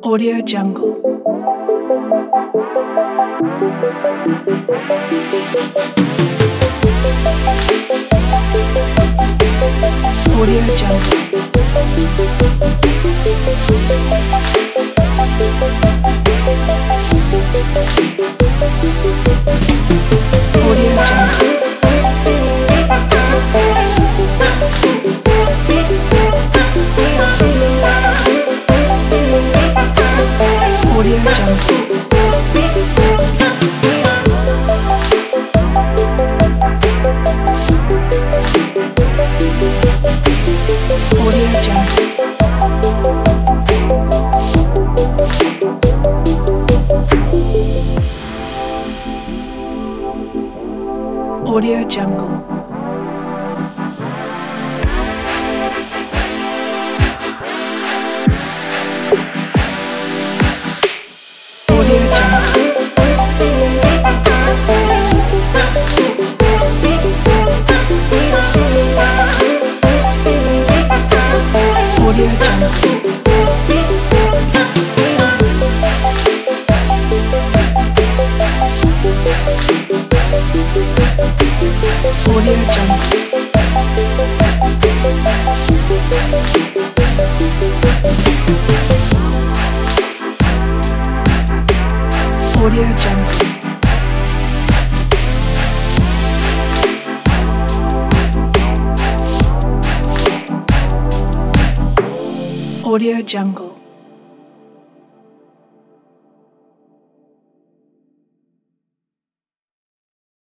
Audio Jungle. Audio Jungle. Audio Jungle. Audio Jungle. Audio Jungle. Audio Jungle. Audio Jungle. Audio Jungle. Audio Jungle. Audio Jungle. Audio Jungle.